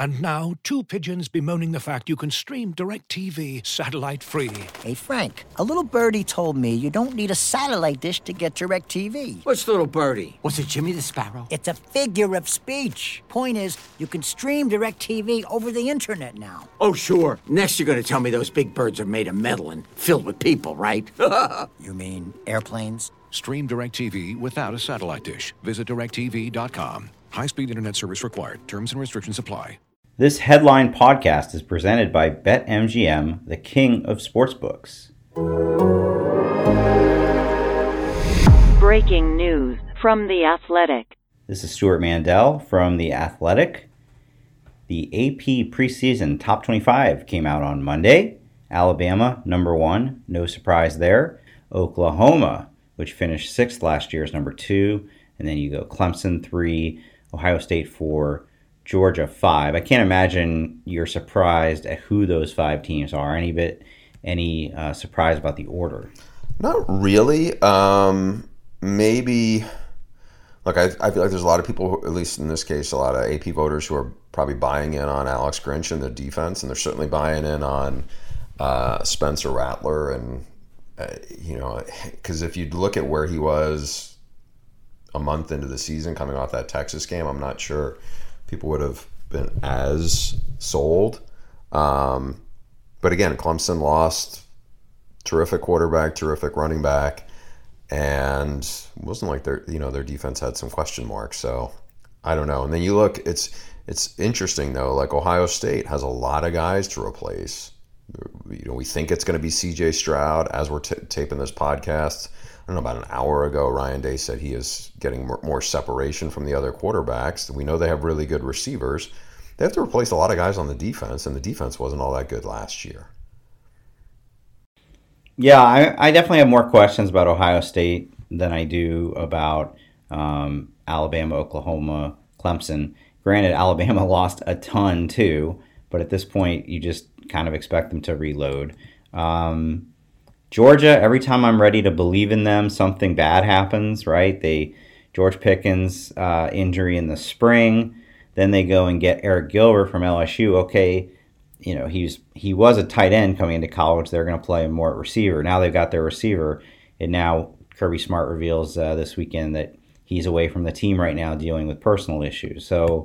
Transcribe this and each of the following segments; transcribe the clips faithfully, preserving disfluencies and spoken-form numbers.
And now, two pigeons bemoaning the fact you can stream DirecTV satellite-free. Hey, Frank, a little birdie told me you don't need a satellite dish to get DirecTV. What's little birdie? Was it Jimmy the Sparrow? It's a figure of speech. Point is, you can stream DirecTV over the internet now. Oh, sure. Next you're going to tell me those big birds are made of metal and filled with people, right? You mean airplanes? Stream DirecTV without a satellite dish. Visit direct T V dot com. High-speed internet service required. Terms and restrictions apply. This Headline podcast is presented by BetMGM, the king of sportsbooks. Breaking news from The Athletic. This is Stuart Mandel from The Athletic. The A P preseason top twenty-five came out on Monday. Alabama, number one, no surprise there. Oklahoma, which finished sixth last year, is number two. And then you go Clemson, three, Ohio State, four, Georgia, five. I can't imagine you're surprised at who those five teams are. Any bit, any uh, surprise about the order? Not really. Um, maybe, look, I, I feel like there's a lot of people, who, at least in this case, a lot of A P voters who are probably buying in on Alex Grinch and the defense, and they're certainly buying in on uh, Spencer Rattler. And, uh, you know, because if you look at where he was a month into the season coming off that Texas game, I'm not sure people would have been as sold. Um, but again, Clemson lost terrific quarterback, terrific running back, and it wasn't like their, you know, their defense had some question marks. So I don't know. And then you look, it's it's interesting though. Like Ohio State has a lot of guys to replace. You know, we think it's going to be C J Stroud as we're t- taping this podcast. I don't know, about an hour ago, Ryan Day said he is getting more, more separation from the other quarterbacks. We know they have really good receivers. They have to replace a lot of guys on the defense, and the defense wasn't all that good last year. Yeah, I, I definitely have more questions about Ohio State than I do about um, Alabama, Oklahoma, Clemson. Granted, Alabama lost a ton too, but at this point, you just kind of expect them to reload. Um, Georgia, every time I'm ready to believe in them, something bad happens, right? They George Pickens uh, injury in the spring, then they go and get Eric Gilbert from L S U. Okay, you know, he's he was a tight end coming into college. They're going to play him more at receiver. Now they've got their receiver, and now Kirby Smart reveals uh, this weekend that he's away from the team right now dealing with personal issues. So,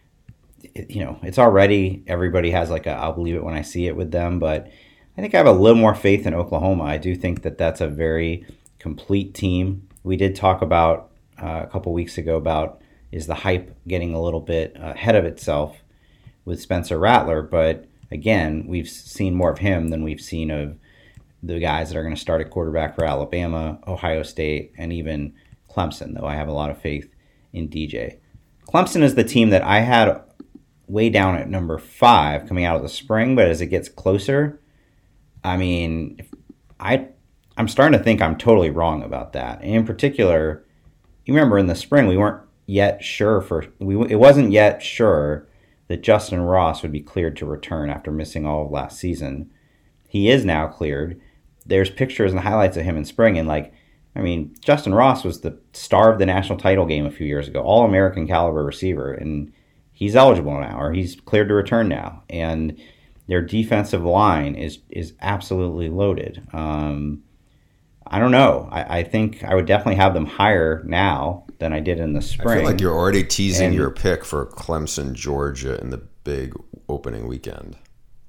it, you know, it's already, everybody has like a I'll believe it when I see it with them, but I think I have a little more faith in Oklahoma. I do think that that's a very complete team. We did talk about uh, a couple weeks ago about is the hype getting a little bit ahead of itself with Spencer Rattler, but again, we've seen more of him than we've seen of the guys that are going to start at quarterback for Alabama, Ohio State, and even Clemson, though I have a lot of faith in D J. Clemson is the team that I had way down at number five coming out of the spring, but as it gets closer, I mean, if I, I'm starting to think I'm totally wrong about that. And in particular, you remember in the spring, we weren't yet sure for, we it wasn't yet sure that Justin Ross would be cleared to return after missing all of last season. He is now cleared. There's pictures and highlights of him in spring, and like, I mean, Justin Ross was the star of the national title game a few years ago, all-American caliber receiver, and he's eligible now, or he's cleared to return now. And their defensive line is is absolutely loaded. Um, I don't know. I, I think I would definitely have them higher now than I did in the spring. I feel like you're already teasing and, your pick for Clemson, Georgia in the big opening weekend.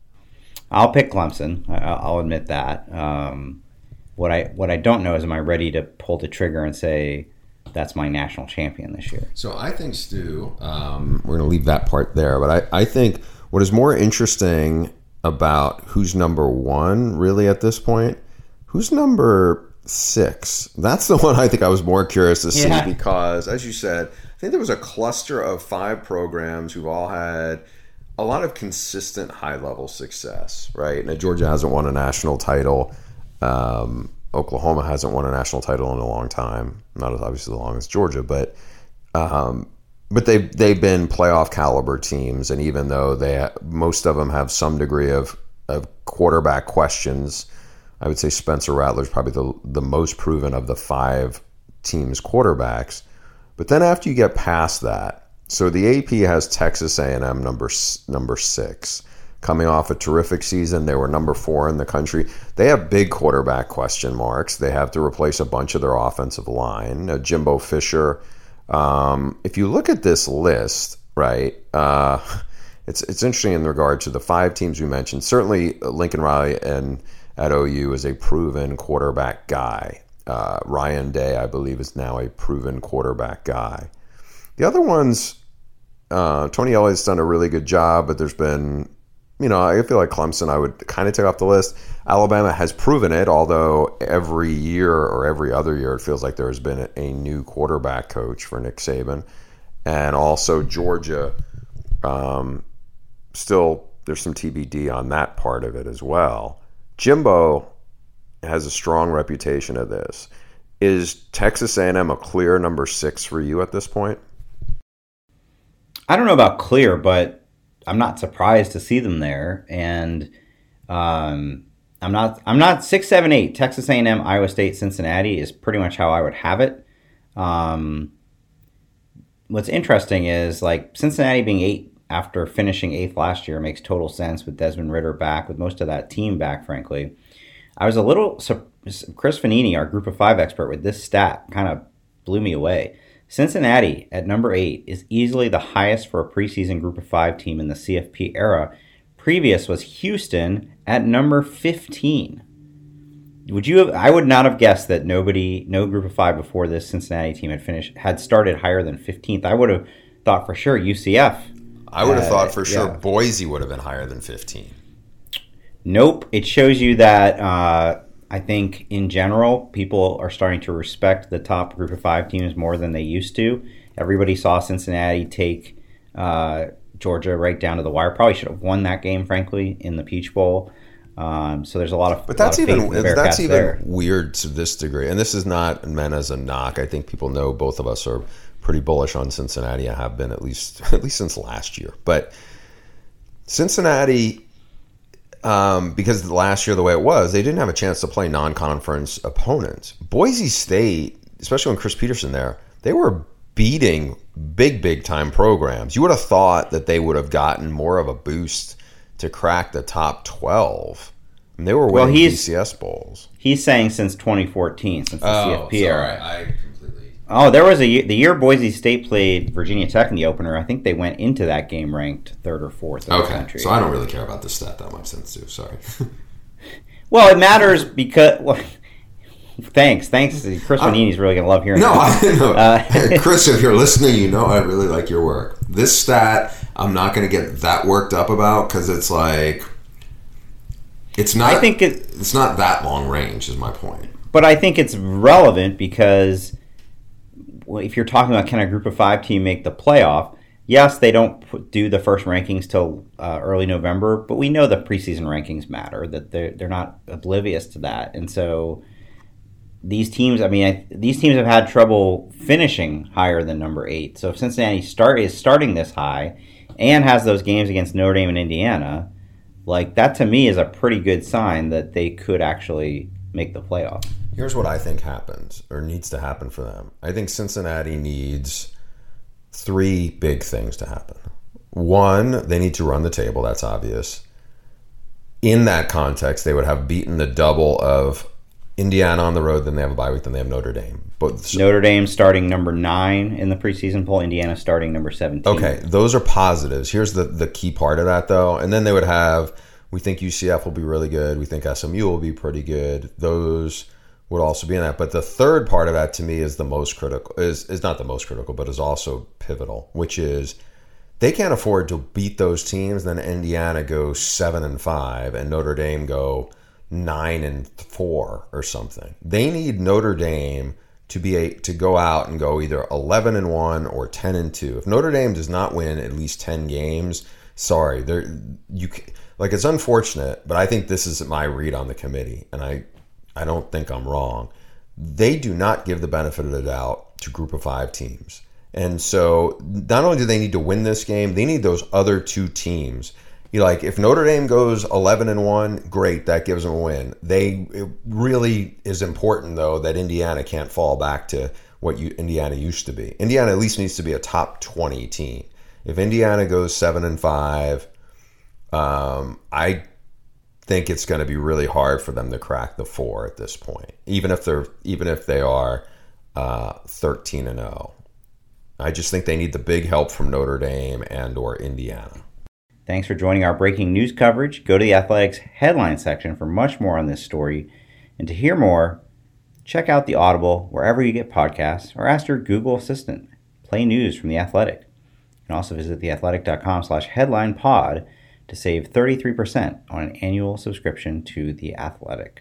I'll pick Clemson. I, I'll admit that. Um, what I what I don't know is, am I ready to pull the trigger and say that's my national champion this year? So I think, Stu, um, we're going to leave that part there. But I, I think what is more interesting about who's number one really at this point, who's number six? That's the one I think I was more curious to see, yeah. Because, as you said, I think there was a cluster of five programs who've all had a lot of consistent high-level success, right? Now, Georgia hasn't won a national title. Um, Oklahoma hasn't won a national title in a long time. Not as obviously as long as Georgia, but um, but they've, they've been playoff caliber teams, and even though they most of them have some degree of, of quarterback questions, I would say Spencer Rattler is probably the, the most proven of the five teams' quarterbacks. But then after you get past that, So the A P has Texas A and M number number six. Coming off a terrific season, they were number four in the country. They have big quarterback question marks. They have to replace a bunch of their offensive line. Uh, Jimbo Fisher. Um, if you look at this list, right, uh, it's it's interesting in regard to the five teams we mentioned. Certainly, Lincoln Riley and at O U is a proven quarterback guy. Uh, Ryan Day, I believe, is now a proven quarterback guy. The other ones, uh, Tony Elliott's done a really good job, but there's been, you know, I feel like Clemson I would kind of take off the list. Alabama has proven it, although every year or every other year it feels like there has been a, a new quarterback coach for Nick Saban. And also Georgia, um, still there's some T B D on that part of it as well. Jimbo has a strong reputation of this. Is Texas A and M a clear number six for you at this point? I don't know about clear, but I'm not surprised to see them there. And um, I'm not I'm not six, seven, eight. Texas A and M, Iowa State, Cincinnati is pretty much how I would have it. Um, what's interesting is like Cincinnati being eight after finishing eighth last year makes total sense with Desmond Ridder back, with most of that team back, frankly. I was a little Chris Fanini, our group of five expert, with this stat kind of blew me away. Cincinnati at number eight is easily the highest for a preseason group of five team in the C F P era. Previous was Houston at number fifteen. Would you have, I would not have guessed that nobody, no group of five before this Cincinnati team had finished, had started higher than fifteenth. I would have thought for sure U C F. I would have uh, thought for sure yeah. Boise would have been higher than fifteen. Nope. It shows you that uh, I think in general, people are starting to respect the top group of five teams more than they used to. Everybody saw Cincinnati take uh, Georgia right down to the wire. Probably should have won that game, frankly, in the Peach Bowl. Um, so there's a lot of but that's of even that's even there. weird to this degree. And this is not meant as a knock. I think people know both of us are pretty bullish on Cincinnati. I have been at least at least since last year. But Cincinnati. Um, because last year, the way it was, they didn't have a chance to play non-conference opponents. Boise State, especially when Chris Peterson there, they were beating big, big-time programs. You would have thought that they would have gotten more of a boost to crack the top twelve. And they were winning well, B C S bowls. He's saying since twenty fourteen, since the oh, C F P sorry. era. I completely... Oh, there was a the year Boise State played Virginia Tech in the opener. I think they went into that game ranked third or fourth in okay. the country. So I don't really care about this stat that much since too. Sorry. Well, it matters because. Well, thanks, thanks. Chris Manini's really gonna love hearing. No, that. I know. Uh, Chris, if you're listening, you know I really like your work. This stat, I'm not going to get that worked up about because it's like, it's not. I think it, it's not that long range. Is my point. But I think it's relevant because. Well, if you're talking about can a group of five team make the playoff, yes, they don't put, do the first rankings till uh, early November, but we know the preseason rankings matter, that they're, they're not oblivious to that. And so these teams, I mean, I, these teams have had trouble finishing higher than number eight. So if Cincinnati start is starting this high and has those games against Notre Dame and Indiana, like that to me is a pretty good sign that they could actually make the playoff. Here's what I think happens or needs to happen for them. I think Cincinnati needs three big things to happen. One, they need to run the table. That's obvious. In that context, they would have beaten the double of Indiana on the road, then they have a bye week, then they have Notre Dame. But Notre Dame starting number nine in the preseason poll, Indiana starting number seventeen. Okay, those are positives. Here's the, the key part of that, though. And then they would have, we think U C F will be really good. We think S M U will be pretty good. Those would also be in that. But the third part of that to me is the most critical, is, is not the most critical, but is also pivotal, which is they can't afford to beat those teams, then Indiana goes seven and five and Notre Dame go nine and four or something. They need Notre Dame to be a, to go out and go either eleven and one or ten and two. If Notre Dame does not win at least ten games, sorry, there you like it's unfortunate, but I think this is my read on the committee, and I I don't think I'm wrong. They do not give the benefit of the doubt to group of five teams. And so not only do they need to win this game, they need those other two teams. You like if Notre Dame goes eleven and one, great, that gives them a win. They it really is important though that Indiana can't fall back to what you, Indiana used to be. Indiana at least needs to be a top twenty team. If Indiana goes seven and five, um, I think it's going to be really hard for them to crack the four at this point, even if they're even if they are uh, thirteen and zero. I just think they need the big help from Notre Dame and or Indiana. Thanks for joining our breaking news coverage. Go to the Athletics headline section for much more on this story. And to hear more, check out the Audible wherever you get podcasts or ask your Google Assistant. Play news from The Athletic. You can also visit theathletic.com slash headline pod to save thirty-three percent on an annual subscription to The Athletic.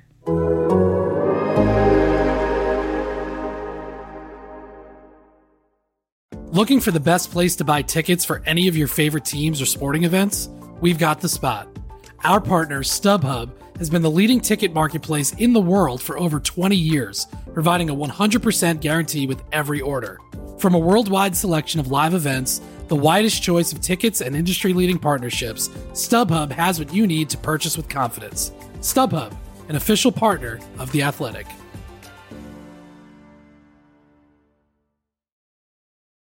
Looking for the best place to buy tickets for any of your favorite teams or sporting events? We've got the spot. Our partner, StubHub, has been the leading ticket marketplace in the world for over twenty years, providing a one hundred percent guarantee with every order. From a worldwide selection of live events, the widest choice of tickets and industry-leading partnerships, StubHub has what you need to purchase with confidence. StubHub, an official partner of The Athletic.